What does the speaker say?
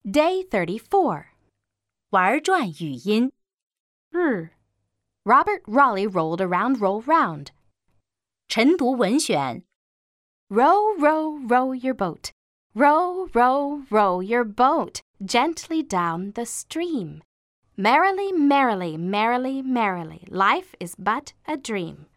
Day 34. 玩转语音 Robert Raleigh rolled around, roll round. 晨读文选 Row, row, row your boat. Row, row, row your boat gently down the stream. Merrily, merrily, merrily, merrily, life is but a dream.